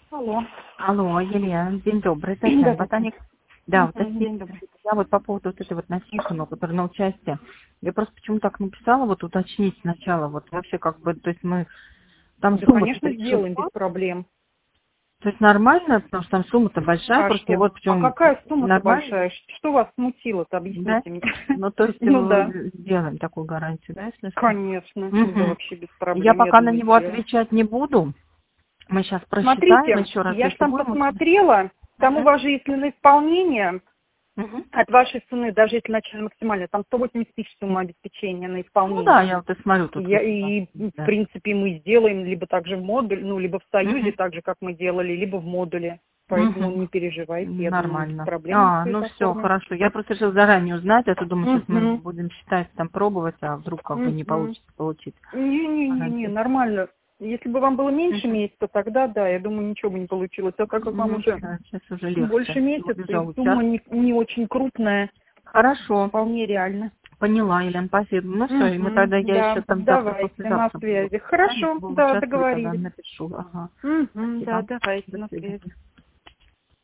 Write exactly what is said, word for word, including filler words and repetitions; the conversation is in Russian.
Алло. Алло, Елена, день добрый, Татьяна, Да, ботаник. Да, вот Мгм, Татьяна, день добрый. я вот по поводу вот этой вот насильственного, который на участие, я просто почему так написала, вот уточнить сначала, вот вообще как бы, то есть мы, там Да, сумма-то конечно, тридцать сделаем без шестьсот, проблем. то есть нормально, потому что там сумма-то большая, А просто я что? вот в А чем какая сумма-то нормально, большая? Что вас смутило-то? да? Объясните мне. Ну, то есть Ну да, э, сделаем такую гарантию, да, если что. конечно. Да, Мгм. вообще без Я проблем, я пока на думаю, него сделаем. отвечать не буду, мы сейчас просчитаем Смотрите, еще раз, я же если там будем учить. посмотрела, там у Мгм. вас же, если на исполнение, Мгм. от вашей цены, даже если начальная максимальная, там сто восемьдесят тысяч сумма обеспечения на Ну да, исполнение. я вот и смотрю И, тут я- вот. и, в Да. принципе, мы сделаем либо также в модуле, ну, либо в Союзе, Мгм. так же, как мы делали, либо в модуле. Поэтому Мгм. не переживайте, я думаю, без Нормально. проблем мы А, все ну это все, оформим. хорошо. Я просто решила заранее узнать, а то думаю, сейчас мы Угу. будем считать, там пробовать, а вдруг как бы не Угу. получится получить Не-не-не-не, гарантию. нормально. Если бы вам было меньше Мгм. месяца, тогда да, я думаю, ничего бы не получилось. А так как вам Мгм. уже Да, сейчас уже больше легче. месяца, и Убежал сумма участок. не, не очень крупная, Хорошо. вполне реально. Поняла, Елена, спасибо. Ну все, и мы Угу. тогда, я еще Да, там завтра, давайте, на послезавтра буду. связи. Да, если Хорошо, будем да, участвовать, тогда договорились. напишу. Ага. Угу. Да, Спасибо. давайте, До на связи. свидания.